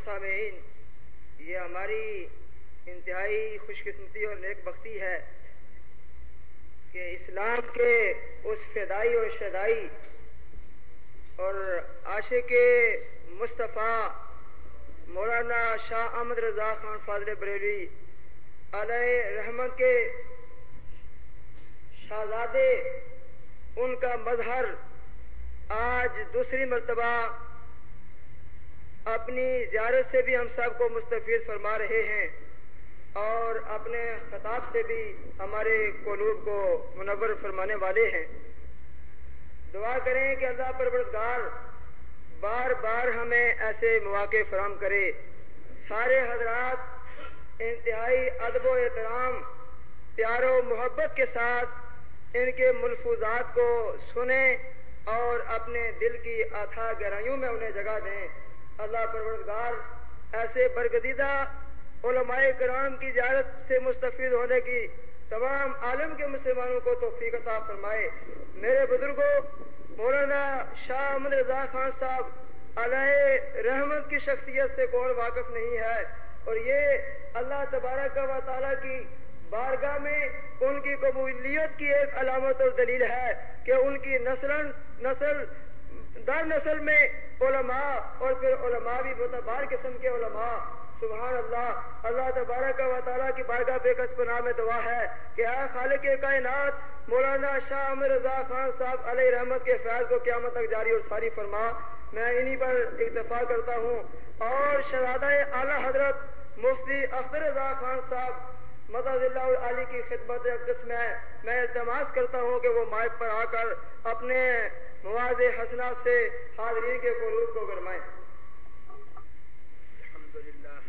سامعین، یہ ہماری انتہائی خوش قسمتی اور نیک بختی ہے کہ اسلام کے اس فدائی اور شدائی اور عاشق مصطفیٰ مولانا شاہ احمد رضا خان فاضل بریلوی علیہ رحمت کے شہزادے، ان کا مظہر آج دوسری مرتبہ اپنی زیارت سے بھی ہم سب کو مستفید فرما رہے ہیں اور اپنے خطاب سے بھی ہمارے قلوب کو منور فرمانے والے ہیں۔ دعا کریں کہ اللہ پروردگار بار بار ہمیں ایسے مواقع فراہم کرے۔ سارے حضرات انتہائی ادب و احترام، پیار و محبت کے ساتھ ان کے ملفوظات کو سنیں اور اپنے دل کی اتھاہ گہرائیوں میں انہیں جگہ دیں۔ اللہ پروردگار ایسے برگزیدہ علماء کرام کی زیارت سے مستفید ہونے کی تمام عالم کے مسلمانوں کو توفیق عطا فرمائے۔ میرے بزرگوں، مولانا شاہ احمد رضا خان صاحب علیہ رحمت کی شخصیت سے کون واقف نہیں ہے، اور یہ اللہ تبارک و تعالیٰ کی بارگاہ میں ان کی قبولیت کی ایک علامت اور دلیل ہے کہ ان کی نسل در نسل میں علماء، اور پھر علماء بھی معتبر قسم کے علماء۔ سبحان اللہ۔ اللہ تبارک و تعالیٰ کی بارگاہ بے کس پناہ میں دعا ہے کہ اے خالق کائنات، مولانا شاہ احمد رضا خان صاحب علیہ رحمت کے فیض کو قیامت تک جاری اور ساری فرما۔ میں انہی پر اکتفا کرتا ہوں اور شہزادہ اعلیٰ حضرت مفتی اختر رضا خان صاحب مدد اللہ العالی کی خدمت اقدس میں التماس کرتا ہوں کہ وہ مائک پر آ کر اپنے مواعظ حسنات سے حاضرین کے قلوب کو گرمائیں۔ الحمدللہ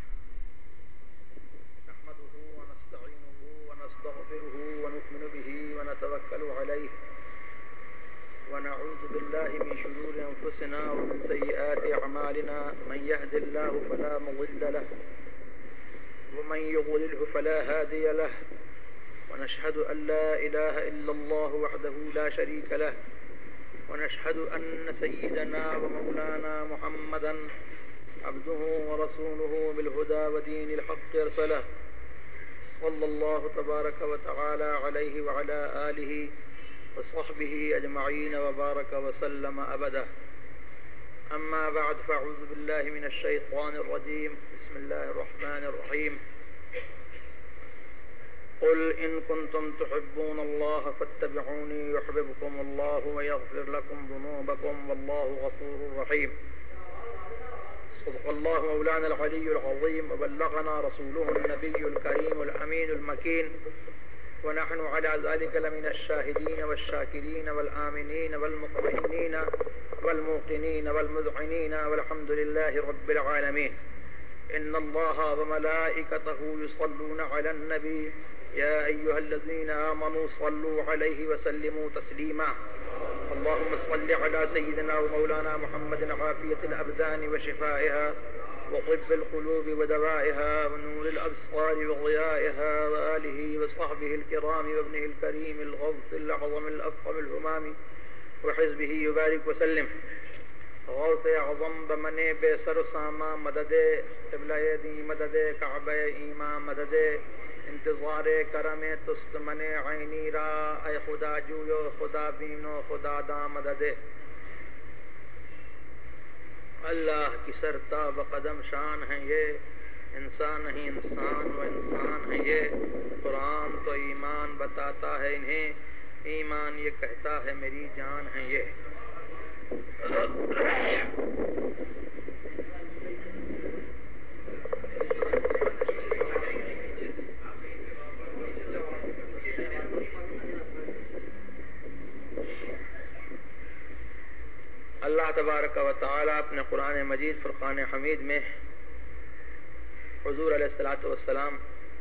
نحمده ونستعینه ونستغفره ونؤمن به ونتوکل علیہ ونعوذ باللہ من شرور انفسنا ومن سیئات اعمالنا، من يهد الله فلا مضل له ومن يضلله فلا هادي له، ونشهد أن لا إله إلا الله وحده لا شريك له، ونشهد أن سيدنا ومولانا محمدا عبده ورسوله بالهدى ودين الحق أرسله، صلى الله تبارك وتعالى عليه وعلى آله وصحبه أجمعين وبارك وسلم أبدا. أما بعد، فأعوذ بالله من الشيطان الرجيم. بسم الله الرحمن الرحيم. قل إن كنتم تحبون الله فاتبعوني يحببكم الله ويغفر لكم ذنوبكم والله غفور رحيم. صدق الله مولانا العلي العظيم وبلغنا رسوله النبي الكريم الأمين المكين، ونحن على ذلك لمن الشاهدين والشاكرين والآمنين والمطمئنين والموقنين والمذعنين، والحمد لله رب العالمين. إن الله وملائكته يصلون على النبي يا أيها الذين آمنوا صلوا عليه وسلموا تسليما. اللهم صل على سيدنا ومولانا محمد عافية الأبدان وشفائها وطب القلوب ودوائها ونور الأبصار وضيائها وآله وصحبه الكرام وابنه الكريم الغوث الأعظم الأفخم الهمام وحزبه يبارك وسلم. غوث اعظم بمن بے سر ساما مدد قبلہ دی مدد کعبہ ایمان مدد انتظار کرم تست من عینی را اے خدا جویو خدا بینو خدا دا مدد. اللہ کی سرتا و قدم شان ہے یہ، انسان نہیں انسان و انسان ہے یہ. قرآن تو ایمان بتاتا ہے انہیں، ایمان یہ کہتا ہے میری جان ہے یہ. اللہ تبارک و تعالی اپنے قرآن مجید فرقان حمید میں حضور علیہ الصلوۃ والسلام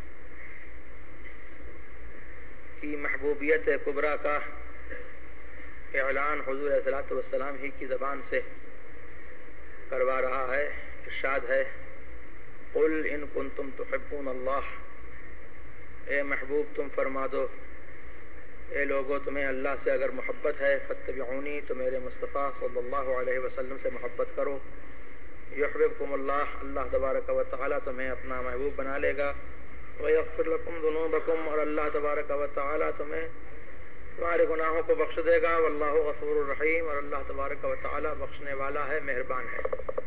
کی محبوبیت کبریٰ کا اعلان حضور علیہ الصلوۃ والسلام ہی کی زبان سے کروا رہا ہے. ارشاد ہے قل ان کنتم تحبون اللہ، اے محبوب تم فرما دو، اے لوگو تمہیں اللہ سے اگر محبت ہے، فاتبعونی تو میرے مصطفیٰ صلی اللہ علیہ وسلم سے محبت کرو، یحببکم اللہ، اللہ تبارک و تعالی تمہیں اپنا محبوب بنا لے گا، ویغفر لکم ذنوبکم، اور اللہ تبارک و تعالی تمہارے گناہوں کو بخش دے گا، واللہ غفور الرحیم، اور اللہ تبارک و تعالی بخشنے والا ہے، مہربان ہے۔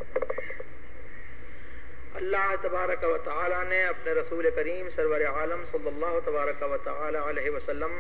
اللہ تبارک و تعالی نے اپنے رسول کریم سرور عالم صلی اللہ تبارک و تعالی علیہ وسلم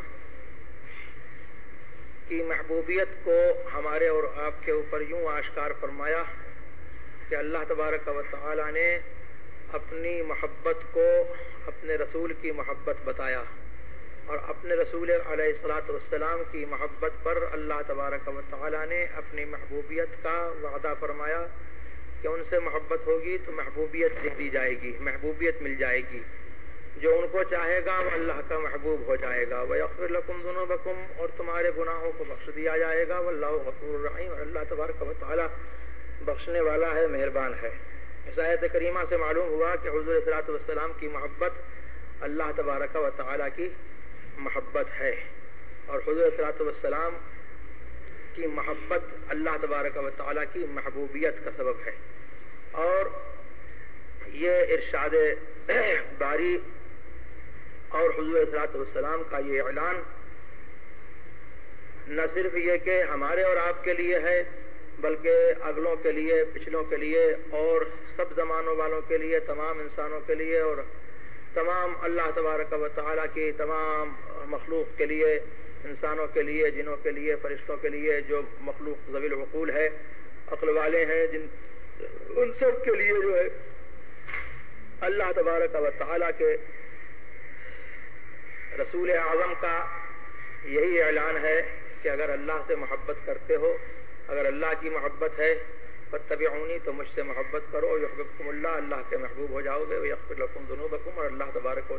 کی محبوبیت کو ہمارے اور آپ کے اوپر یوں آشکار فرمایا کہ اللہ تبارک و تعالی نے اپنی محبت کو اپنے رسول کی محبت بتایا، اور اپنے رسول علیہ الصلوۃ والسلام کی محبت پر اللہ تبارک و تعالی نے اپنی محبوبیت کا وعدہ فرمایا کہ ان سے محبت ہوگی تو محبوبیت دی جائے گی، محبوبیت مل جائے گی، جو ان کو چاہے گا وہ اللہ کا محبوب ہو جائے گا، وَيَغْفِرْ لَكُمْ ذُنُوبَكُمْ، اور تمہارے گناہوں کو بخش دیا جائے گا، وَاللَّهُ غَفُورٌ رَحِيمٌ، اور اللہ تبارک و تعالی بخشنے والا ہے، مہربان ہے۔ اس آیت کریمہ سے معلوم ہوا کہ حضور صلی اللہ علیہ وسلم کی محبت اللہ تبارک و تعالی کی محبت ہے، اور حضور صلی اللہ علیہ وسلم کی محبت اللہ تبارک و تعالی کی محبوبیت کا سبب ہے۔ اور یہ ارشاد باری اور حضور صلی اللہ علیہ وسلم کا یہ اعلان نہ صرف یہ کہ ہمارے اور آپ کے لیے ہے، بلکہ اگلوں کے لیے، پچھلوں کے لیے، اور سب زمانوں والوں کے لیے، تمام انسانوں کے لیے، اور تمام اللہ تبارک و تعالیٰ کی تمام مخلوق کے لیے، انسانوں کے لیے، جنوں کے لیے، فرشتوں کے لیے، جو مخلوق ذوی العقول ہے، عقل والے ہیں، ان سب کے لیے جو ہے اللہ تبارک و تعالیٰ کے رسول اعظم کا یہی اعلان ہے کہ اگر اللہ سے محبت کرتے ہو، اگر اللہ کی محبت ہے، فاتبعونی، تو مجھ سے محبت کرو، یحببکم اللہ، اللہ کے محبوب ہو جاؤ گے، ویغفر لکم ذنوبکم، اور اللہ تبارک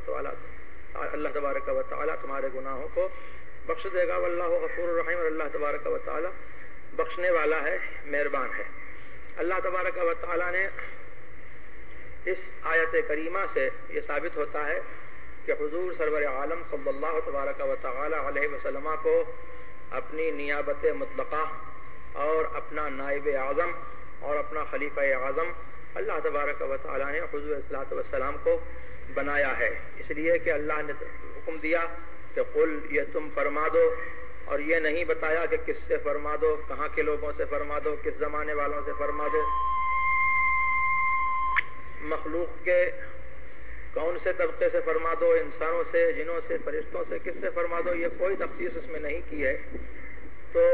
و تعالی تمہارے گناہوں کو بخش دے گا، واللہ غفور الرحیم، اور اللہ تبارک و تعالی بخشنے والا ہے، مہربان ہے۔ اللہ تبارک و تعالی نے اس آیت کریمہ سے یہ ثابت ہوتا ہے کہ حضور سرور عالم صلی اللہ تبارک و تعالی علیہ وسلم کو اپنی نیابت مطلقہ اور اپنا نائب اعظم اور اپنا خلیفہ اعظم اللہ تبارک و تعالی نے حضور صلی اللہ علیہ وسلم کو بنایا ہے، اس لیے کہ اللہ نے حکم دیا کہ قل، یہ تم فرما دو، اور یہ نہیں بتایا کہ کس سے فرما دو، کہاں کے لوگوں سے فرما دو، کس زمانے والوں سے فرما دو، مخلوق کے کون سے طبقے سے فرما دو، انسانوں سے، جنوں سے، فرشتوں سے، کس سے فرما دو، یہ کوئی تخصیص اس میں نہیں کی ہے۔ تو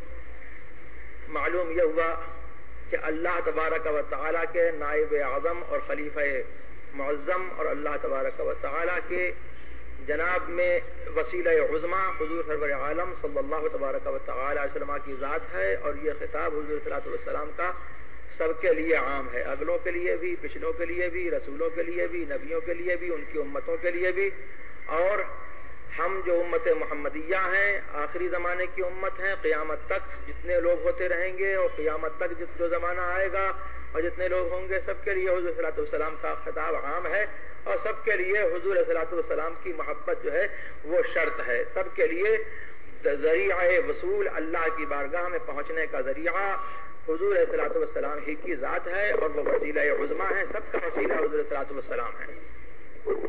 معلوم یہ ہوا کہ اللہ تبارک و تعالیٰ کے نائب اعظم اور خلیفہ معظم اور اللہ تبارک و تعالیٰ کے جناب میں وسیلہ عظمہ حضور سرور عالم صلی اللہ تبارک و تعالی علیہ وسلم کی ذات ہے، اور یہ خطاب حضور صلی اللہ علیہ وسلم کا سب کے لیے عام ہے، اگلوں کے لیے بھی، پچھلوں کے لیے بھی، رسولوں کے لیے بھی، نبیوں کے لیے بھی، ان کی امتوں کے لیے بھی، اور ہم جو امت محمدیہ ہیں، آخری زمانے کی امت ہیں، قیامت تک جتنے لوگ ہوتے رہیں گے اور قیامت تک جو زمانہ آئے گا اور جتنے لوگ ہوں گے، سب کے لیے حضور صلی اللہ علیہ وسلم کا خطاب عام ہے، اور سب کے لیے حضور صلی اللہ علیہ وسلم کی محبت جو ہے وہ شرط ہے، سب کے لیے ذریعہ وصول اللہ کی بارگاہ میں پہنچنے کا ذریعہ حضور صلی اللہ علیہ وسلم ہی کی ذات ہے، اور وہ وسیلہ عظمہ ہے، سب کا وسیلہ حضور صلی اللہ علیہ وسلم ہے۔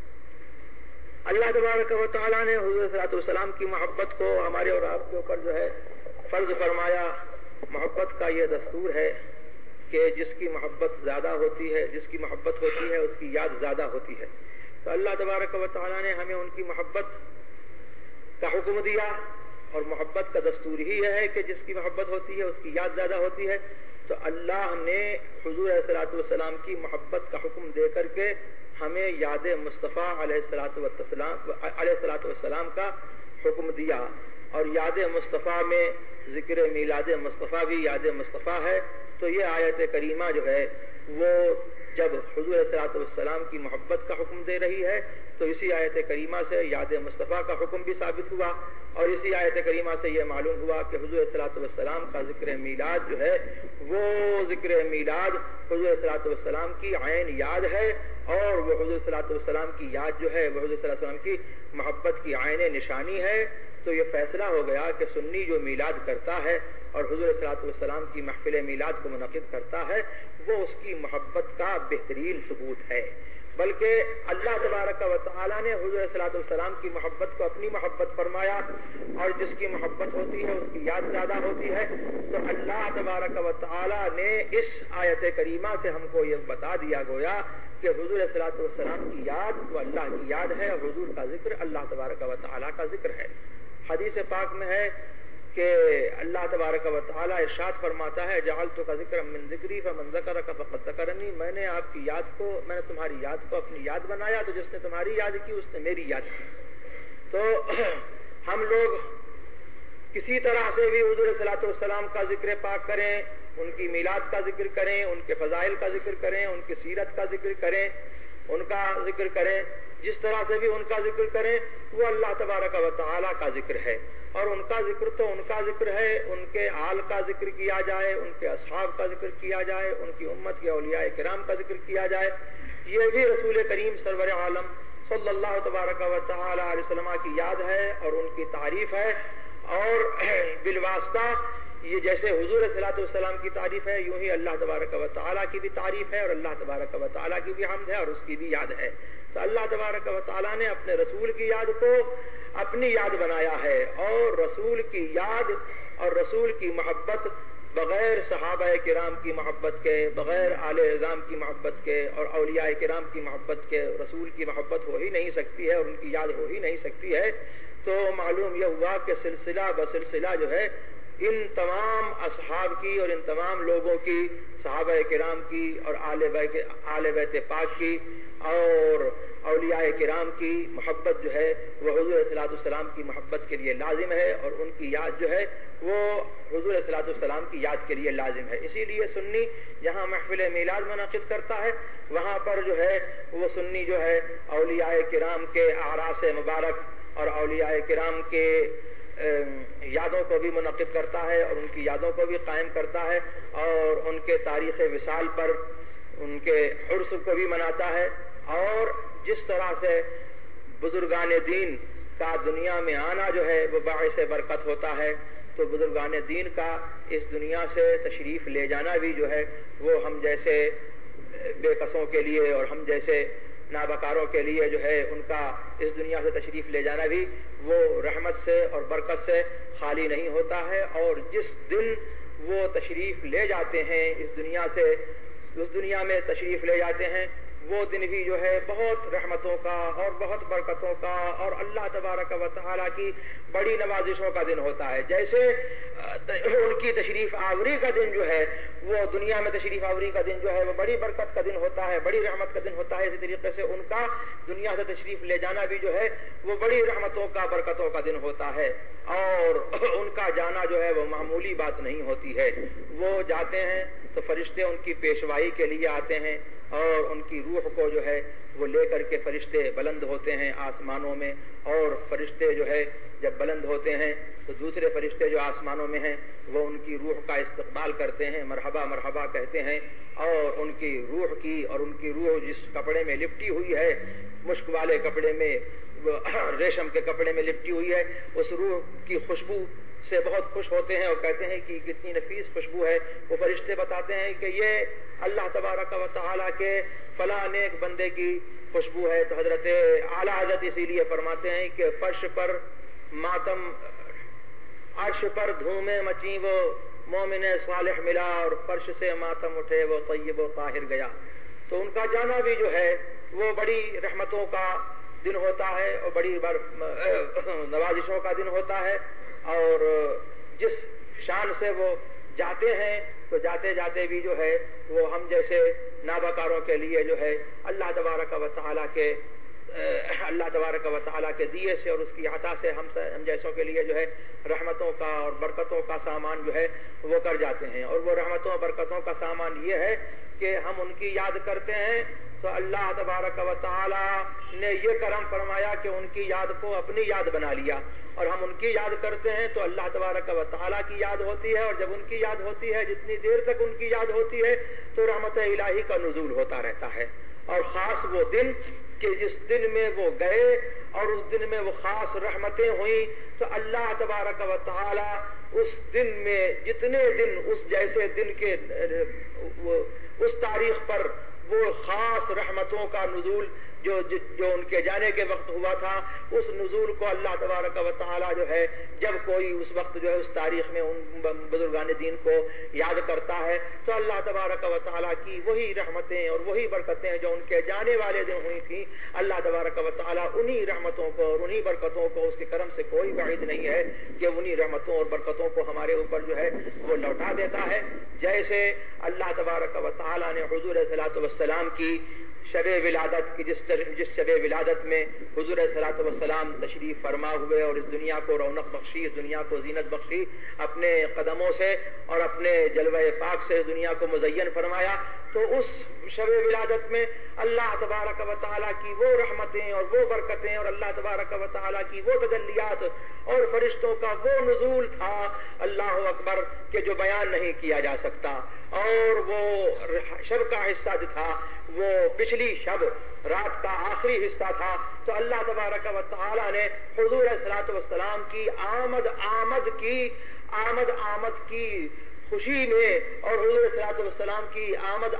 اللہ تبارک و تعالیٰ نے حضور صلی اللہ علیہ وسلم کی محبت کو ہمارے اور آپ کے اوپر جو ہے فرض فرمایا۔ محبت کا یہ دستور ہے کہ جس کی محبت زیادہ ہوتی ہے، جس کی محبت ہوتی ہے، اس کی یاد زیادہ ہوتی ہے۔ تو اللہ تبارک و تعالیٰ نے ہمیں ان کی محبت کا حکم دیا، اور محبت کا دستور ہی یہ ہے کہ جس کی محبت ہوتی ہے اس کی یاد زیادہ ہوتی ہے۔ تو اللہ نے حضور علیہ السلام کی محبت کا حکم دے کر کے ہمیں یاد مصطفیٰ علیہ الصلوۃ والسلام کا حکم دیا، اور یاد مصطفیٰ میں ذکر میلاد مصطفیٰ بھی یاد مصطفیٰ ہے۔ تو یہ آیت کریمہ جو ہے وہ جب حضور علیہ السلام کی محبت کا حکم دے رہی ہے، تو اسی آیت کریمہ سے یاد مصطفیٰ کا حکم بھی ثابت ہوا، اور اسی آیت کریمہ سے یہ معلوم ہوا کہ حضور صلی اللہ علیہ وسلم کا ذکر میلاد جو ہے وہ ذکر میلاد حضور صلی اللہ علیہ وسلم کی عین یاد ہے، اور وہ حضور صلی اللہ علیہ وسلم کی یاد جو ہے وہ حضور صلی اللہ علیہ وسلم کی محبت کی عین نشانی ہے۔ تو یہ فیصلہ ہو گیا کہ سنی جو میلاد کرتا ہے اور حضور صلی اللہ علیہ وسلم کی محفل میلاد کو منعقد کرتا ہے وہ اس کی محبت کا بہترین ثبوت ہے. بلکہ اللہ تبارک و تعالیٰ نے حضور صلی اللہ علیہ وسلم کی محبت کو اپنی محبت فرمایا, اور جس کی محبت ہوتی ہے اس کی یاد زیادہ ہوتی ہے. تو اللہ تبارک و تعالیٰ نے اس آیت کریمہ سے ہم کو یہ بتا دیا گویا کہ حضور صلی اللہ علیہ وسلم کی یاد وہ اللہ کی یاد ہے, اور حضور کا ذکر اللہ تبارک و تعالیٰ کا ذکر ہے. حدیث پاک میں ہے کہ اللہ تبارک و تعالیٰ ارشاد فرماتا ہے جعلتک ذکرا من ذکری فمن ذکرک فقد ذکرنی, میں نے آپ کی یاد کو, میں نے تمہاری یاد کو اپنی یاد بنایا, تو جس نے تمہاری یاد کی اس نے میری یاد کی. تو ہم لوگ کسی طرح سے بھی حضور صلی اللہ علیہ وسلم کا ذکر پاک کریں, ان کی میلاد کا ذکر کریں, ان کے فضائل کا ذکر کریں, ان کی سیرت کا ذکر کریں, ان کا ذکر کریں, جس طرح سے بھی ان کا ذکر کریں وہ اللہ تبارک و تعالیٰ کا ذکر ہے. اور ان کا ذکر تو ان کا ذکر ہے, ان کے آل کا ذکر کیا جائے, ان کے اصحاب کا ذکر کیا جائے, ان کی امت کے اولیاء کرام کا ذکر کیا جائے, یہ بھی رسول کریم سرور عالم صلی اللہ تبارک و تعالی علیہ وسلم کی یاد ہے اور ان کی تعریف ہے. اور بالواسطہ یہ جیسے حضور صلی اللہ علیہ وسلم کی تعریف ہے یوں ہی اللہ تبارک و تعالیٰ کی بھی تعریف ہے, اور اللہ تبارک و تعالیٰ کی بھی حمد ہے, اور اس کی بھی یاد ہے. تو اللہ تبارک و تعالیٰ نے اپنے رسول کی یاد کو اپنی یاد بنایا ہے, اور رسول کی یاد اور رسول کی محبت بغیر صحابہ کرام کی محبت کے, بغیر آل اعظام کی محبت کے, اور اولیاء کرام کی محبت کے رسول کی محبت ہو ہی نہیں سکتی ہے, اور ان کی یاد ہو ہی نہیں سکتی ہے. تو معلوم یہ ہوا کہ سلسلہ بسلسلہ جو ہے ان تمام اصحاب کی اور ان تمام لوگوں کی, صحابہ کرام کی اور آل بیت پاک کی اور اولیاء کرام کی محبت جو ہے وہ حضور صلی اللہ علیہ وسلم کی محبت کے لیے لازم ہے, اور ان کی یاد جو ہے وہ حضور صلی اللہ علیہ وسلم کی یاد کے لیے لازم ہے. اسی لیے سنی جہاں محفل میلاد منعقد کرتا ہے وہاں پر جو ہے وہ سنی جو ہے اولیاء کرام کے اعراس مبارک اور اولیاء کرام کے یادوں کو بھی منعقد کرتا ہے, اور ان کی یادوں کو بھی قائم کرتا ہے, اور ان کے تاریخ وصال پر ان کے عرس کو بھی مناتا ہے. اور جس طرح سے بزرگان دین کا دنیا میں آنا جو ہے وہ باعث برکت ہوتا ہے, تو بزرگان دین کا اس دنیا سے تشریف لے جانا بھی جو ہے وہ ہم جیسے بے کسوں کے لیے اور ہم جیسے نابکاروں کے لیے جو ہے ان کا اس دنیا سے تشریف لے جانا بھی وہ رحمت سے اور برکت سے خالی نہیں ہوتا ہے. اور جس دن وہ تشریف لے جاتے ہیں اس دنیا سے, اس دنیا میں تشریف لے جاتے ہیں, وہ دن بھی جو ہے بہت رحمتوں کا اور بہت برکتوں کا اور اللہ تبارک و تعالیٰ کی بڑی نوازشوں کا دن ہوتا ہے. جیسے ان کی تشریف آوری کا دن جو ہے وہ دنیا میں تشریف آوری کا دن جو ہے وہ بڑی برکت کا دن ہوتا ہے, بڑی رحمت کا دن ہوتا ہے, اسی طریقے سے ان کا دنیا سے تشریف لے جانا بھی جو ہے وہ بڑی رحمتوں کا برکتوں کا دن ہوتا ہے. اور ان کا جانا جو ہے وہ معمولی بات نہیں ہوتی ہے. وہ جاتے ہیں تو فرشتے ان کی پیشوائی کے لیے آتے ہیں, اور ان کی روح کو جو ہے وہ لے کر کے فرشتے بلند ہوتے ہیں آسمانوں میں, اور فرشتے جو ہے جب بلند ہوتے ہیں تو دوسرے فرشتے جو آسمانوں میں ہیں وہ ان کی روح کا استقبال کرتے ہیں, مرحبا مرحبا کہتے ہیں, اور ان کی روح کی اور ان کی روح جس کپڑے میں لپٹی ہوئی ہے, مشک والے کپڑے میں, ریشم کے کپڑے میں لپٹی ہوئی ہے, اس روح کی خوشبو سے بہت خوش ہوتے ہیں اور کہتے ہیں کہ کتنی نفیس خوشبو ہے. وہ فرشتے بتاتے ہیں کہ یہ اللہ تبارک و تعالیٰ کے فلاں نیک بندے کی خوشبو ہے. تو حضرت اعلیٰ حضرت اسی لیے فرماتے ہیں کہ فرش پر ماتم, عرش پر دھومیں مچیں وہ مومن صالح ملا, اور فرش سے ماتم اٹھے وہ طیب و طاہر گیا. تو ان کا جانا بھی جو ہے وہ بڑی رحمتوں کا دن ہوتا ہے اور بڑی نوازشوں کا دن ہوتا ہے. اور جس شان سے وہ جاتے ہیں تو جاتے جاتے بھی جو ہے وہ ہم جیسے نابکاروں کے لیے جو ہے اللہ تبارک و تعالیٰ کے دیے سے اور اس کی عطا سے ہم جیسوں کے لیے جو ہے رحمتوں کا اور برکتوں کا سامان جو ہے وہ کر جاتے ہیں. اور وہ رحمتوں اور برکتوں کا سامان یہ ہے کہ ہم ان کی یاد کرتے ہیں تو اللہ تبارک و تعالیٰ نے یہ کرم فرمایا کہ ان کی یاد کو اپنی یاد بنا لیا, اور ہم ان کی یاد کرتے ہیں تو اللہ تبارک و تعالیٰ کی یاد ہوتی ہے, اور جب ان کی یاد ہوتی ہے جتنی دیر تک ان کی یاد ہوتی ہے تو رحمت الہی کا نزول ہوتا رہتا ہے. اور خاص وہ دن کہ جس دن میں وہ گئے اور اس دن میں وہ خاص رحمتیں ہوئیں، تو اللہ تبارک و تعالی اس دن میں جتنے دن اس جیسے دن کے اس تاریخ پر وہ خاص رحمتوں کا نزول جو ان کے جانے کے وقت ہوا تھا، اس نزول کو اللہ تبارک و تعالی جو ہے جب کوئی اس وقت جو ہے اس تاریخ میں ان بزرگان دین کو یاد کرتا ہے تو اللہ تبارک و تعالی کی وہی رحمتیں اور وہی برکتیں جو ان کے جانے والے دن ہوئی تھیں، اللہ تبارک و تعالی انہی رحمتوں کو اور انہی برکتوں کو اس کے کرم سے کوئی بعید نہیں ہے کہ انہی رحمتوں اور برکتوں کو ہمارے اوپر جو ہے وہ لوٹا دیتا ہے۔ جیسے اللہ تبارک و تعالی نے حضور صلی اللہ علیہ وسلم کی شب ولادت کی جس شب ولادت میں حضور صلی اللہ علیہ وسلم تشریف فرما ہوئے اور اس دنیا کو رونق بخشی، اس دنیا کو زینت بخشی، اپنے قدموں سے اور اپنے جلوہ پاک سے اس دنیا کو مزین فرمایا، تو اس شب ولادت میں اللہ تبارک و تعالیٰ کی وہ رحمتیں اور وہ برکتیں اور اللہ تبارک و تعالیٰ کی وہ تجلیات اور فرشتوں کا وہ نزول تھا، اللہ اکبر، کہ جو بیان نہیں کیا جا سکتا۔ اور وہ شب کا حصہ جو تھا وہ پچھلی شب رات کا آخری حصہ تھا، تو اللہ تبارک و تعالیٰ نے حضور صلی اللہ علیہ وسلم کی آمد کی خوشی میں اور حضور صلی اللہ علیہ وسلم کی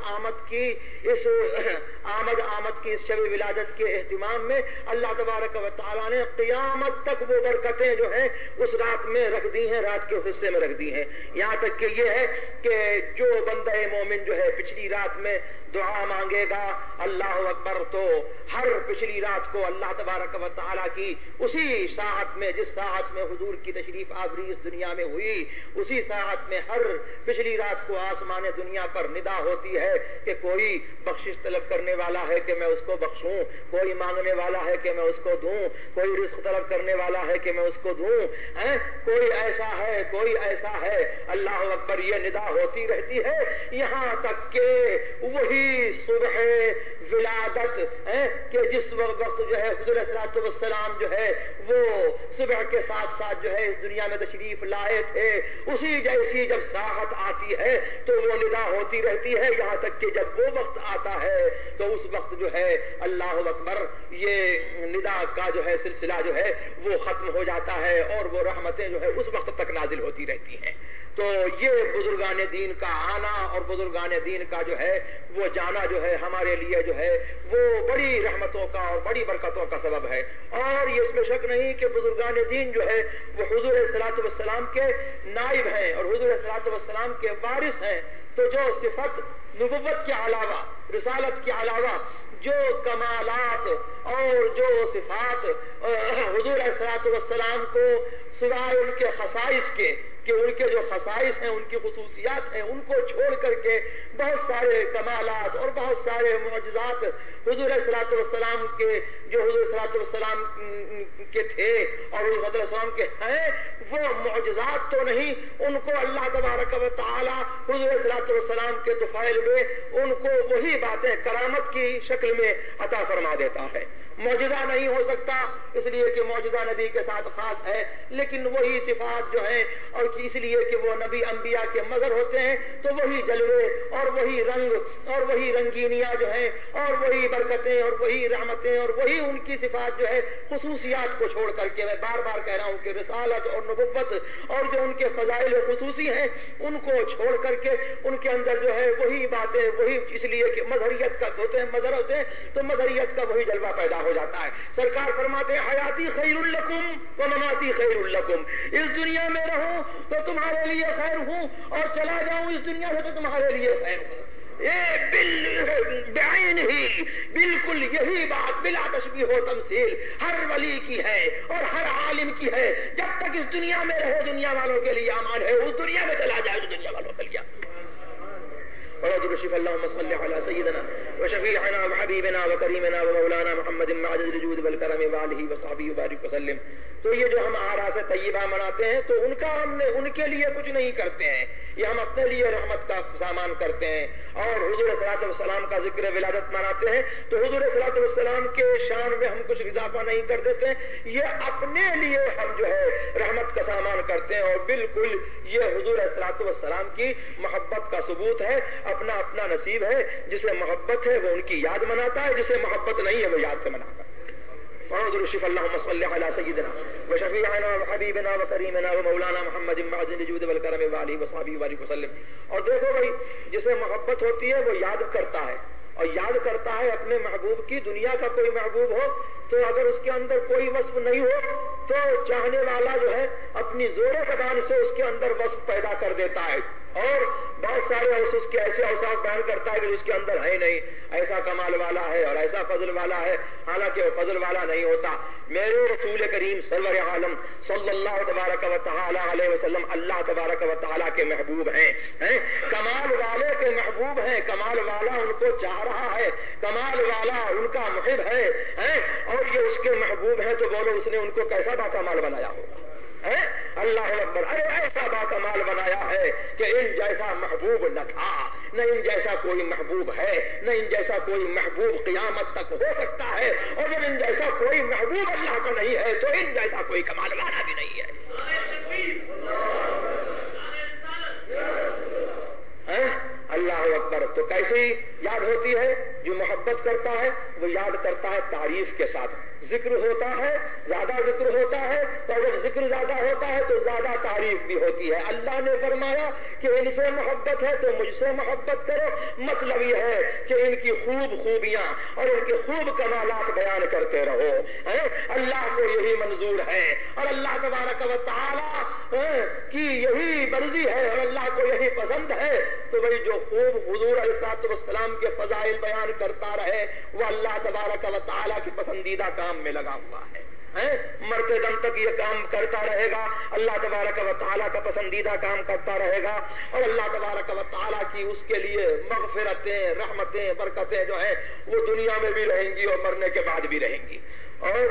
آمد کی اس شب ولادت کے اہتمام میں اللہ تبارک و تعالیٰ نے قیامت تک وہ برکتیں جو ہیں اس رات میں رکھ دی ہیں، رات کے حصے میں رکھ دی ہیں، یہاں تک کہ یہ ہے کہ جو بندہ مومن جو ہے پچھلی رات میں دعا مانگے گا اللہ اکبر، تو ہر پچھلی رات کو اللہ تبارک و تعالیٰ کی اسی ساعت میں جس ساعت میں حضور کی تشریف آوری اس دنیا میں ہوئی، اسی ساعت میں ہر پچھلی رات کو آسمان دنیا پر ندا ہوتی ہے کہ کوئی بخشش طلب کرنے والا ہے کہ میں اس کو بخشوں، کوئی مانگنے والا ہے کہ میں اس کو دوں، کوئی رزق طلب کرنے والا ہے کہ میں اس کو دوں، کوئی ایسا ہے، اللہ اکبر، یہ ندا ہوتی رہتی ہے یہاں تک کہ وہی صبح ولادت کہ جس وقت جو ہے حضور صلی اللہ علیہ وسلم جو ہے وہ صبح کے ساتھ ساتھ جو ہے اس دنیا میں تشریف لائے تھے، اسی جیسی جب ساعت آتی ہے تو وہ ندا ہوتی رہتی ہے یہاں تک کہ جب وہ وقت آتا ہے تو اس وقت جو ہے اللہ اکبر یہ ندا کا جو ہے سلسلہ جو ہے وہ ختم ہو جاتا ہے اور وہ رحمتیں جو ہے اس وقت تک نازل ہوتی رہتی ہیں۔ تو یہ بزرگان دین کا آنا اور بزرگان دین کا جو ہے وہ جانا جو ہے ہمارے لیے جو ہے وہ بڑی رحمتوں کا اور بڑی برکتوں کا سبب ہے، اور یہ اس میں شک نہیں کہ بزرگان دین جو ہے وہ حضور صلی اللہ علیہ وسلم کے نائب ہیں اور حضور صلی اللہ علیہ وسلم کے وارث ہیں، تو جو صفت نبوت کے علاوہ، رسالت کے علاوہ جو کمالات اور جو صفات حضور صلی اللہ علیہ وسلم کو سوائے ان کے خصائص کے کہ ان کے جو خصائص ہیں، ان کی خصوصیات ہیں، ان کو چھوڑ کر کے بہت سارے کمالات اور بہت سارے معجزات حضور صلی اللہ علیہ وسلم کے جو حضور صلی اللہ علیہ وسلم کے تھے اور حضور صلی اللہ علیہ وسلم کے ہیں، وہ معجزات تو نہیں، ان کو اللہ تبارک و تعالی حضور صلی اللہ علیہ وسلم کے طفیل میں ان کو وہی باتیں کرامت کی شکل میں عطا فرما دیتا ہے۔ معجزہ نہیں ہو سکتا اس لیے کہ معجزہ نبی کے ساتھ خاص ہے، لیکن وہی صفات جو ہیں اور اس لیے کہ وہ نبی انبیاء کے مظہر ہوتے ہیں تو وہی جلوے اور وہی رنگ اور وہی رنگینیاں جو ہیں اور وہی برکتیں اور وہی رحمتیں اور وہی ان کی صفات جو ہے خصوصیات کو چھوڑ کر کے، میں بار بار کہہ رہا ہوں کہ رسالت اور نبوت اور جو ان کے فضائل خصوصی ہیں ان کو چھوڑ کر کے ان کے اندر جو ہے وہی باتیں، وہی، اس لیے کہ مظہریت کا ہوتے ہیں، مظہر ہوتے ہیں تو مظہریت کا وہی جلوہ پیدا ہو جاتا ہے۔ سرکار فرماتے ہیں حیاتی خیر لکم و مماتی خیر لکم، اس دنیا میں رہوں تو تمہارے لیے خیر ہوں اور چلا جاؤں اس دنیا سے تو تمہارے لیے خیر ہوں۔ بعین ہی بالکل یہی بات بلا تشبیہ و تمثیل ہر ولی کی ہے اور ہر عالم کی ہے، جب تک اس دنیا میں رہے دنیا والوں کے لیے امان ہے، اس دنیا میں چلا جائے تو دنیا والوں کے لیے اللهم صل على سيدنا وشفيعنا وحبيبنا وكريمنا ومولانا محمد معدد الجود والكرم وآله وصحبه وبارك وسلم۔ تو یہ جو ہم اعراس طیبہ مناتے ہیں تو ہم نے ان کے لیے کچھ نہیں کرتے ہیں، یہ ہم اپنے لیے رحمت کا سامان کرتے ہیں، اور حضور صلی اللہ علیہ وسلم کا ذکر ولادت مناتے ہیں تو حضور صلی اللہ علیہ وسلم کے شان میں ہم کچھ اضافہ نہیں کر دیتے ہیں، یہ اپنے لیے ہم جو ہے رحمت کا سامان کرتے ہیں، اور بالکل یہ حضور صلی اللہ علیہ وسلم کی محبت کا ثبوت ہے۔ اپنا اپنا نصیب ہے. جسے محبت ہے وہ ان کی یاد مناتا ہے, جسے محبت نہیں ہے وہ یاد سے مناتا ہے. درود شریف اللهم صل على سيدنا وشفيعنا وحبيبنا وكريمنا ومولانا محمد معزز الجود والكرم وعلى وصحبه وبارك وسلم. اور دیکھو بھائی, جسے محبت ہوتی ہے وہ یاد کرتا ہے, اور یاد کرتا ہے اپنے محبوب کی. دنیا کا کوئی محبوب ہو تو اگر اس کے اندر کوئی وصف نہیں ہو تو چاہنے والا جو ہے اپنی زور زبان سے اس کے اندر وصف پیدا کر دیتا ہے, اور بہت سارے اس کے ایسے اوصاف بیان کرتا ہے کہ اس کے اندر ہے نہیں. ایسا کمال والا ہے اور ایسا فضل والا ہے, حالانکہ وہ فضل والا نہیں ہوتا. میرے رسول کریم سرور عالم صلی اللہ تبارک و تعالی علیہ وسلم اللہ تبارک و تعالی کے محبوب ہیں, کمال والے کے محبوب ہیں. کمال والا ان کو چاہ رہا ہے, کمال والا ان کا محب ہے, اور یہ اس کے محبوب ہیں. تو بولو اس نے ان کو کیسا باکمال بنایا ہوگا. اللہ اکبر. ارے ایسا باکمال بنایا ہے کہ ان جیسا محبوب نہ تھا, نہ ان جیسا کوئی محبوب ہے, نہ ان جیسا کوئی محبوب قیامت تک ہو سکتا ہے. اور جب ان جیسا کوئی محبوب اللہ کا نہیں ہے تو ان جیسا کوئی کمال والا بھی نہیں ہے. اللہ اکبر. تو کیسی یاد ہوتی ہے؟ جو محبت کرتا ہے وہ یاد کرتا ہے تعریف کے ساتھ. ذکر ہوتا ہے, زیادہ ذکر ہوتا ہے, تو اگر ذکر زیادہ ہوتا ہے تو زیادہ تعریف بھی ہوتی ہے. اللہ نے فرمایا کہ ان سے محبت ہے تو مجھ سے محبت کرو. مطلب یہ ہے کہ ان کی خوب خوبیاں اور ان کے خوب کمالات بیان کرتے رہو. اللہ کو یہی منظور ہے اور اللہ تبارک و تعالی کی یہی مرضی ہے اور اللہ کو یہی پسند ہے. تو وہی جو خوب حضور علیہ السلام کے فضائل بیان کرتا رہے وہ اللہ تبارک و تعالی کی پسندیدہ کام میں لگا ہوا ہے. مرتے دم تک یہ کام کرتا رہے گا, اللہ تبارک و تعالیٰ کا پسندیدہ کام کرتا رہے گا, اور اللہ تبارک و تعالیٰ کی اس کے لیے مغفرتیں, رحمتیں, برکتیں جو ہیں وہ دنیا میں بھی رہیں گی اور مرنے کے بعد بھی رہیں گی. اور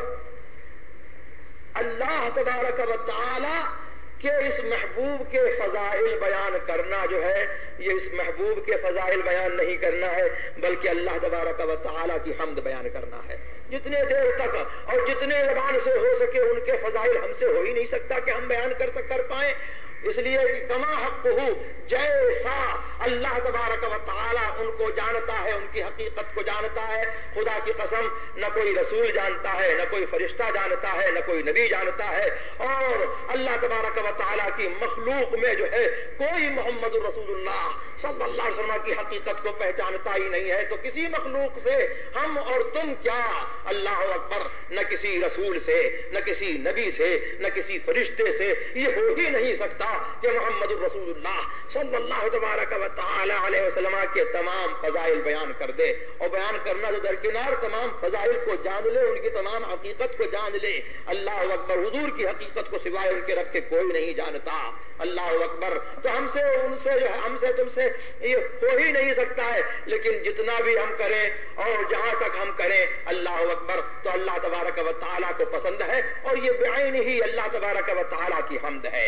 اللہ تبارک و تعالیٰ کہ اس محبوب کے فضائل بیان کرنا جو ہے, یہ اس محبوب کے فضائل بیان نہیں کرنا ہے بلکہ اللہ تبارک و تعالیٰ کی حمد بیان کرنا ہے. جتنے دیر تک اور جتنے زبان سے ہو سکے ان کے فضائل ہم سے ہو ہی نہیں سکتا کہ ہم بیان کر پائیں. اس لیے کہ کما حق ہو, جیسا اللہ تبارک و تعالیٰ ان کو جانتا ہے, ان کی حقیقت کو جانتا ہے. خدا کی قسم نہ کوئی رسول جانتا ہے, نہ کوئی فرشتہ جانتا ہے, نہ کوئی نبی جانتا ہے, اور اللہ تبارک و تعالیٰ کی مخلوق میں جو ہے کوئی محمد رسول اللہ صلی اللہ علیہ وسلم کی حقیقت کو پہچانتا ہی نہیں ہے. تو کسی مخلوق سے ہم اور تم کیا, اللہ اکبر, نہ کسی رسول سے, نہ کسی نبی سے, نہ کسی فرشتے سے یہ ہو ہی نہیں سکتا کہ محمد رسول اللہ صلی اللہ تبارک و تعالی علیہ وسلم کے تمام فضائل بیان کر دے. اور بیان کرنا تو درکنار, تمام فضائل کو جان لے, ان کی تمام حقیقت کو جان لے. اللہ اکبر. حضور کی حقیقت کو سوائے ان کے رب کے کوئی نہیں جانتا. اللہ اکبر. تو ہم سے, ان سے جو ہے, ہم سے تم سے یہ ہو ہی نہیں سکتا ہے. لیکن جتنا بھی ہم کریں اور جہاں تک ہم کریں, اللہ اکبر, تو اللہ تبارک و تعالیٰ کو پسند ہے. اور یہ بعین ہی اللہ تبارک و تعالیٰ کی حمد ہے.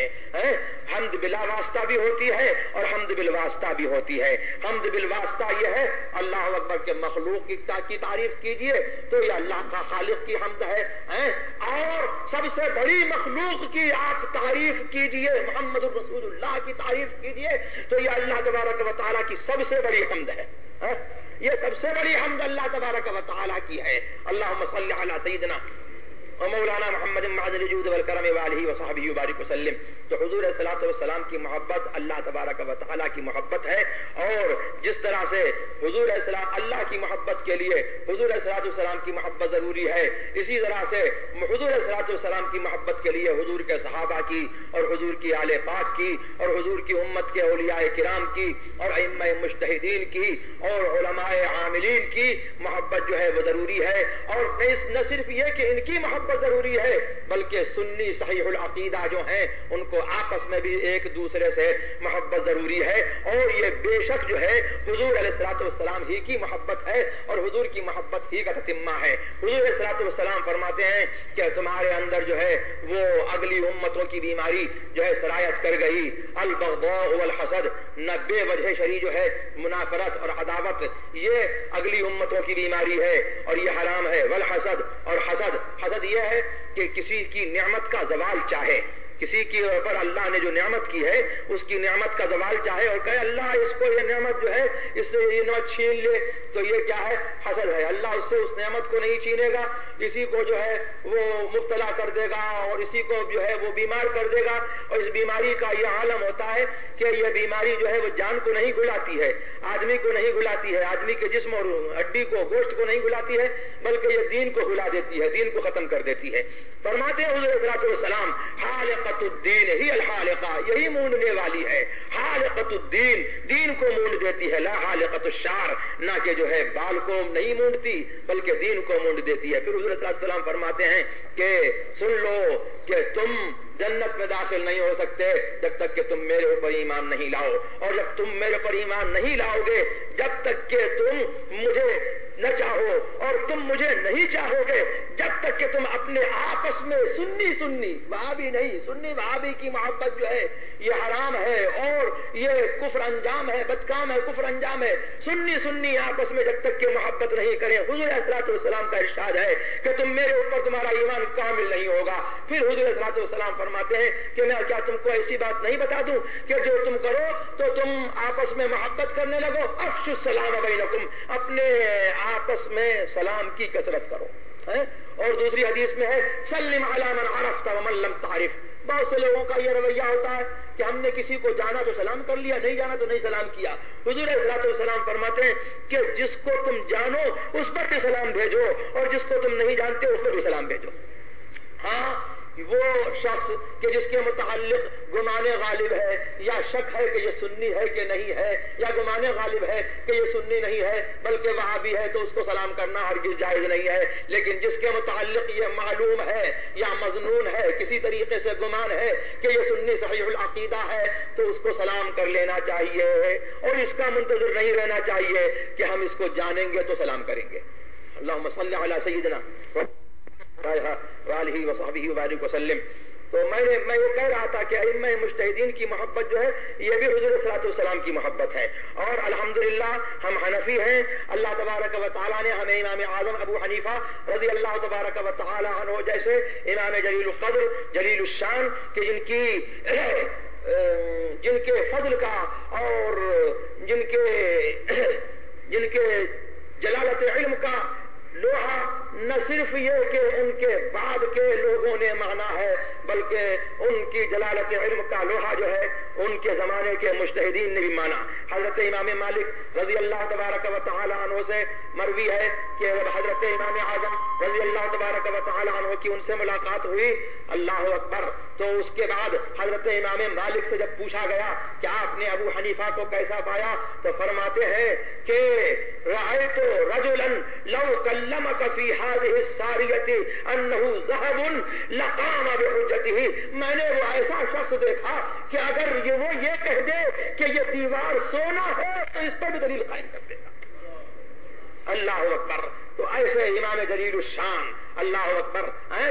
حمد بلا واسطہ بھی ہوتی ہے اور حمد بالواسطہ بھی ہوتی ہے. حمد بالواسطہ یہ ہے اللہ اکبر کے مخلوق کی تعریف کیجئے تو یہ اللہ کا خالق کی حمد ہے. اور سب سے بڑی مخلوق کی آپ تعریف کیجئے, محمد رسول اللہ کی تعریف کیجئے تو یہ اللہ تبارک و تعالیٰ کی سب سے بڑی حمد ہے. یہ سب سے بڑی حمد اللہ تبارک و تعالیٰ کی ہے. اللہم صلی علی سیدنا مولانا محمد معدن الجود والکرم وآلہ وصحبہ وبارک وسلم. تو حضور علیہ الصلوۃ والسلام کی محبت اللہ تبارک و تعالیٰ کی محبت ہے. اور جس طرح سے حضور علیہ السلام اللہ کی محبت کے لیے حضور علیہ الصلوۃ والسلام کی محبت ضروری ہے, اسی طرح سے حضور علیہ الصلوۃ والسلام کی محبت کے لیے حضور کے صحابہ کی اور حضور کی آل پاک کی اور حضور کی امت کے اولیاء کرام کی اور ائمہ مجتہدین کی اور علماء عاملین کی محبت جو ہے وہ ضروری ہے. اور نہ صرف یہ کہ ان کی محبت ضروری ہے بلکہ سنی صحیح العقیدہ جو ہیں ان کو آپس میں بھی ایک دوسرے سے محبت ضروری ہے. اور یہ بے شک جو ہے حضور علیہ الصلوۃ والسلام ہی کی محبت ہے اور حضور کی محبت ہی کا تتمہ ہے. حضور علیہ الصلوۃ والسلام فرماتے ہیں کہ تمہارے اندر جو ہے وہ اگلی امتوں کی بیماری جو ہے سرایت کر گئی, البغضاء والحسد, نہ بے وجہ شری جو ہے منافرت اور عداوت, یہ اگلی امتوں کی بیماری ہے اور یہ حرام ہے. والحسد, اور حسد, حسد یہ ہے کہ کسی کی نعمت کا زوال چاہے, کسی کی اوپر اللہ نے جو نعمت کی ہے اس کی نعمت کا زوال چاہے اور کہے اللہ اس کو یہ نعمت جو ہے اس سے یہ نعمت چھین لے، تو یہ کیا ہے؟ حسد ہے۔ اللہ اس سے اس نعمت کو نہیں چھینے گا، اسی کو جو ہے وہ مبتلا کر دے گا اور اسی کو جو ہے وہ بیمار کر دے گا۔ اور اس بیماری کا یہ عالم ہوتا ہے کہ یہ بیماری جو ہے وہ جان کو نہیں گھلاتی ہے، آدمی کو نہیں گھلاتی ہے، آدمی کے جسم اور ہڈی کو، گوشت کو نہیں گھلاتی ہے، بلکہ یہ دین کو گھلا دیتی ہے، دین کو ختم کر دیتی ہے۔ فرماتے ہیں حضور صلی اللہ علیہ وسلم حالقۃ الدین ہی الحالقہ، یہی مونڈنے والی ہے۔ حالقۃ الدین، دین کو مونڈ دیتی ہے، لا حالقۃ الشعر، نہ کہ جو ہے بال کو نہیں مونڈتی بلکہ دین کو مونڈ دیتی ہے۔ پھر حضور صلی اللہ علیہ وسلم فرماتے ہیں کہ سن لو کہ تم جنت میں داخل نہیں ہو سکتے جب تک کہ تم میرے اوپر ایمان نہیں لاؤ، اور جب تم میرے اوپر ایمان نہیں لاؤ گے جب تک کہ تم مجھے نہ چاہو اور تم مجھے نہیں چاہو گے جب تک کہ تم اپنے آپس میں سنی وہابی نہیں، سنی وہابی کی محبت جو ہے یہ حرام ہے اور یہ کفر انجام ہے، بدکام ہے، کفر انجام ہے۔ سنی آپس میں جب تک کہ محبت نہیں کریں، حضور صلی اللہ علیہ وسلم کا ارشاد ہے کہ تم میرے اوپر تمہارا ایمان کامل نہیں ہوگا۔ پھر حضور صلی اللہ علیہ وسلم فرماتے ہیں کہ میں کیا تم کو ایسی بات نہیں بتا دوں کہ جو تم کرو تو تم آپس میں محبت کرنے لگو، افشوا السلام بینکم، اپنے آپس میں سلام کی کثرت کرو۔ اور دوسری حدیث میں ہے سلم علی من عرفت ومن لم تعرف۔ بہت سے لوگوں کا یہ رویہ ہوتا ہے کہ ہم نے کسی کو جانا تو سلام کر لیا، نہیں جانا تو نہیں سلام کیا۔ حضور صلی اللہ علیہ وسلم فرماتے ہیں کہ جس کو تم جانو اس پر بھی سلام بھیجو اور جس کو تم نہیں جانتے اس پر بھی سلام بھیجو۔ ہاں، وہ شخص کہ جس کے متعلق گمان غالب ہے یا شک ہے کہ یہ سنی ہے کہ نہیں ہے، یا گمان غالب ہے کہ یہ سنی نہیں ہے بلکہ وہابی ہے، تو اس کو سلام کرنا ہرگز جائز نہیں ہے۔ لیکن جس کے متعلق یہ معلوم ہے یا مظنون ہے، کسی طریقے سے گمان ہے کہ یہ سنی صحیح العقیدہ ہے، تو اس کو سلام کر لینا چاہیے اور اس کا منتظر نہیں رہنا چاہیے کہ ہم اس کو جانیں گے تو سلام کریں گے۔ اللہم صلی علی سیدنا وآلہ وصحبہ وبارک وسلم۔ تو میں یہ کہہ رہا تھا کہ ائمہ مجتہدین کی محبت جو ہے یہ بھی حضور صلی اللہ علیہ وسلم کی محبت ہے، اور الحمدللہ ہم حنفی ہیں۔ اللہ تبارک و تعالیٰ نے ہمیں امام اعظم ابو حنیفہ رضی اللہ تبارک و تعالیٰ عنہ جیسے امام جلیل القدر جلیل الشان کہ جن کے فضل کا اور جن کے جلالت علم کا لوہا نہ صرف یہ کہ ان کے بعد کے لوگوں نے مانا ہے بلکہ ان کی جلالت علم کا لوہا جو ہے ان کے زمانے کے مجتہدین نے بھی مانا۔ حضرت امام مالک رضی اللہ تبارک و تعالی عنہ سے مروی ہے کہ حضرت امام اعظم رضی اللہ تبارک و تعالی عنہ کی ان سے ملاقات ہوئی، اللہ اکبر، تو اس کے بعد حضرت امام مالک سے جب پوچھا گیا کہ آپ نے ابو حنیفہ کو کیسا پایا تو فرماتے ہیں کہ رأیت رجلا لو کلمک فی هذه الساریۃ انه ذهب لقام بحجته، میں نے وہ ایسا شخص دیکھا کہ اگر وہ یہ کہہ دے کہ یہ دیوار سونا ہے تو اس پر بھی دلیل قائم کر دے گا۔ اللہ اکبر۔ تو ایسے امام جلیل الشان اللہ اکبر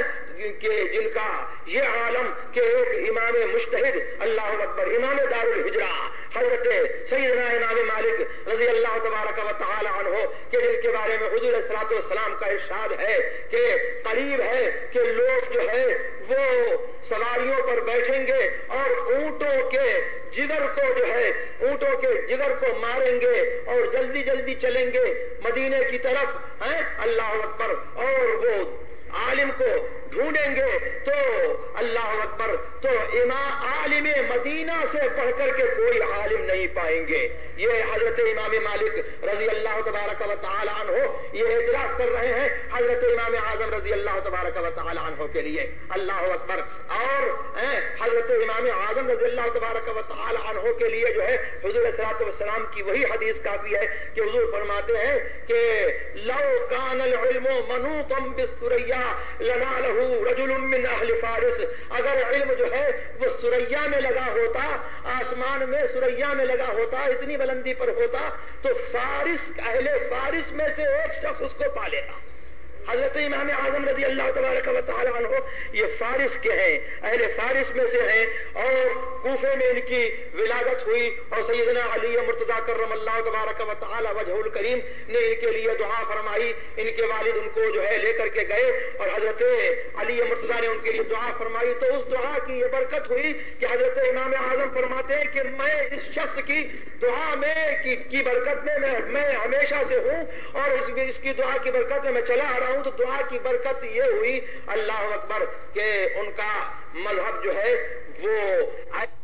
جن کا یہ عالم کہ ایک امام مجتہد اللہ اکبر امام دار الہجرہ حضرت سیدنا امام مالک رضی اللہ تبارک و تعالی عنہ کہ جن کے بارے میں حضور صلی اللہ علیہ وسلم کا ارشاد ہے کہ قریب ہے کہ لوگ جو ہے وہ سواریوں پر بیٹھیں گے اور اونٹوں کے جگر کو جو ہے اونٹوں کے جگر کو ماریں گے اور جلدی جلدی چلیں گے مدینے کی طرف، اللہ اکبر، اور وہ عالم کو ڈھونڈیں گے تو اللہ اکبر تو عالم مدینہ سے پڑھ کر کے کوئی عالم نہیں پائیں گے۔ یہ حضرت امام مالک رضی اللہ تبارک و تعالی عنہ یہ اعتراف کر رہے ہیں حضرت امام اعظم رضی اللہ تبارک و تعالی عنہ کے لیے، اللہ اکبر۔ اور حضرت امام اعظم رضی اللہ تبارک و تعالی عنہ کے لیے جو ہے حضور صلی اللہ علیہ وسلم کی وہی حدیث کافی ہے کہ حضور فرماتے ہیں کہ لو کان العلم منوطا بالثریا لنالہ رجل من اہل فارس، اگر علم جو ہے وہ سریا میں لگا ہوتا، آسمان میں سریا میں لگا ہوتا، اتنی بلندی پر ہوتا تو فارس اہل فارس میں سے ایک شخص اس کو پا لیتا۔ حضرت امام اعظم رضی اللہ تبارک و تعالی عنہ یہ فارس کے ہیں، اہل فارس میں سے ہیں، اور کوفے میں ان کی ولادت ہوئی، اور سیدنا علی مرتضیٰ کرم اللہ تبارک و تعالی وجہ الکریم نے ان کے لیے دعا فرمائی۔ ان کے والد ان کو جو ہے لے کر کے گئے اور حضرت علی مرتضیٰ نے ان کے لیے دعا فرمائی، تو اس دعا کی یہ برکت ہوئی کہ حضرت امام اعظم فرماتے ہیں کہ میں اس شخص کی دعا میں کی برکت میں ہمیشہ سے ہوں، اور اس کی دعا کی برکت میں چلا آ رہا ہوں۔ تو دعا کی برکت یہ ہوئی، اللہ اکبر، کہ ان کا مذہب جو ہے وہ